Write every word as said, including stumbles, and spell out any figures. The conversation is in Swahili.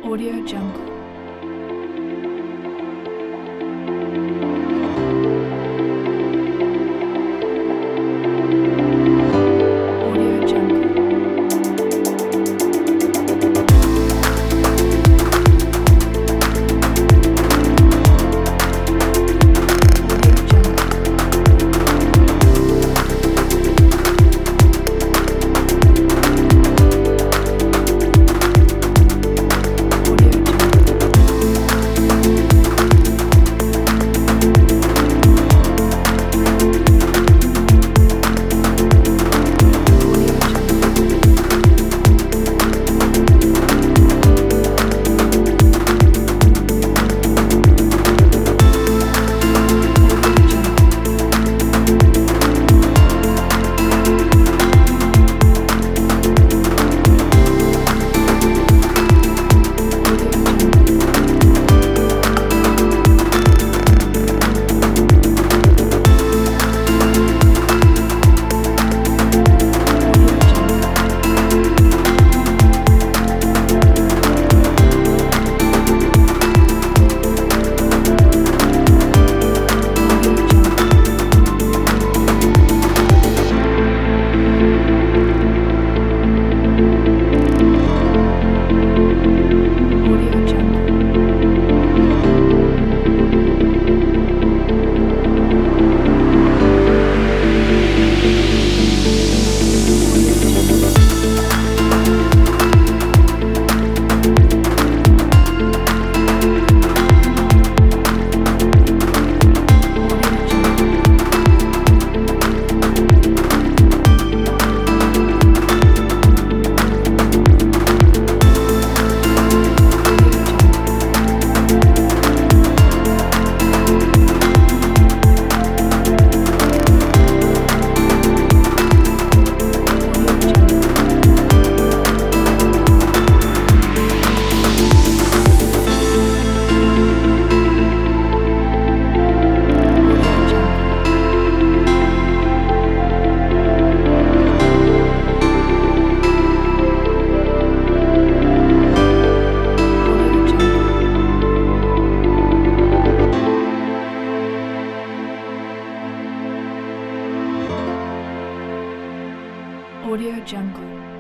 Audio Jungle. Audio Jungle. Audio Jungle. Audio Jungle. Audio Jungle. Audio Jungle. Audio Jungle. Audio Jungle. Audio Jungle. Audio Jungle. Audio Jungle. Audio Jungle. Audio Jungle. Audio Jungle. Audio Jungle. Audio Jungle. Audio Jungle.